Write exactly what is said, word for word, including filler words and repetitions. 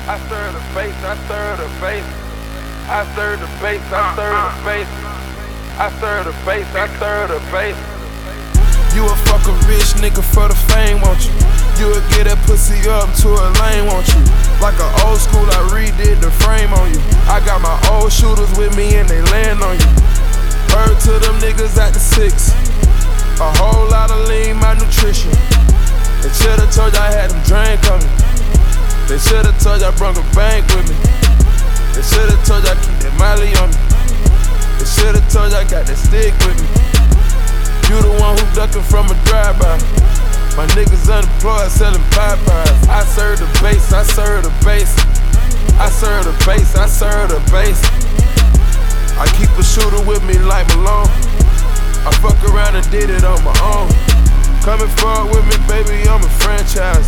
I serve the bass, I serve the bass. I serve the bass, I serve the bass. I serve the bass, I serve the bass. You a fuck a rich nigga for the fame, won't you? You would get that pussy up to a lane, won't you? Like an old school, I redid the frame on you. I got my old shooters with me and they land on you. Heard to them niggas at the six. A whole lot of lean, my nutrition. They should've told you I had them drink on me. They should've told you I brought a bank with me. They should've told you I keep that Molly on me. They should've told you I got that stick with me. You the one who ducking from a drive-by. My niggas unemployed selling pie-pies. I serve the bass, I serve the bass. I serve the bass, I serve the bass. I keep a shooter with me like Malone. I fuck around and did it on my own. Coming forward with me, baby, I'm a franchise.